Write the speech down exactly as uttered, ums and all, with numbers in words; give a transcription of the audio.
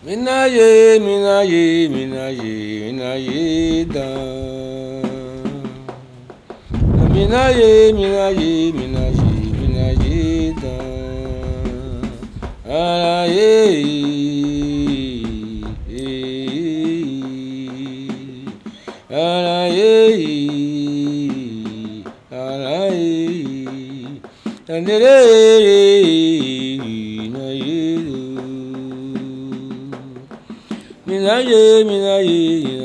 Minaye, minaye, minaye, minaye da. Minaye, minaye, minaye, minaye da. Araye, araye, araye, andere. Minaye, minaye,